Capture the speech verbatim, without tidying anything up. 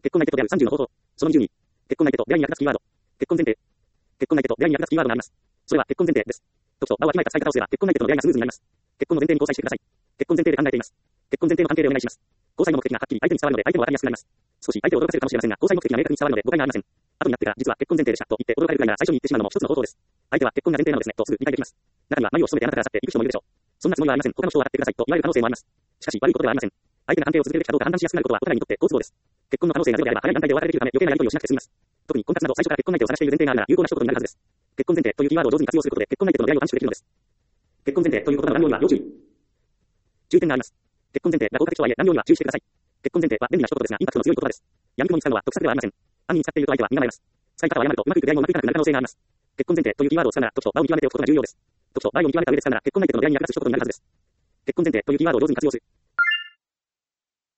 結婚相手と出会うさんじゅうの方法。そのにじゅうに。結婚相手と出会いに役立つキーワード。結婚前提。結婚相手と出会いに役立つキーワードがあります。それは結婚前提です。特徴、場をわきまえた使い方をすれば結婚相手との出会いがスムーズになります。結婚の前提に交際してください。結婚前提で考えています。結婚前提の関係でお願いします。交際の目的がはっきり相手に伝わるので相手もわかりやすくなります。少し相手を驚かせるかもしれませんが、交際目的が明確に伝わるので誤解がありません。後になってから実は結婚前提でしたと言って驚かれるくらいなら最初に言ってしまうのも一つの方法です。相手は結婚が前提なのですねとすぐ理解できます。中には眉を潜めてあなたから去っていく人もいるでしょう。そんなつもりはありません。他の人を笑ってくださいと言われる可能性もあります。しかし悪いことではありません。相手が関係を続けるべきかどうか判断しやすくなることはお互いにとって好都合です。結婚の可能性がゼロであれば早い段階でお別れできるため余計なやり取りをしなくて済みます。特に婚活など最初から結婚相手を探している前提があるなら有効な一言になるはずです。結婚前提というキーワードを上手に活用することで結婚相手との出会いを短縮できるのです。結婚前提という言葉の乱用には要注意。注意点があります。結婚前提が効果的とはいえ乱用には注意してください。結婚前提は便利な一言ですがインパクトの強い言葉です。闇雲に使うのは得策ではありません。暗に使っていると相手は身構えます。使い方を誤るとうまくいく出会いもうまくいかなくなる可能性があります。結婚前提というキーワードを使うなら特徴、場を見極めておくことが重要です。特徴、場を見極めた上で使うなら結婚相手との出会いに役立つ一言になるはずです。結婚前提というキーワードを上手に活用する。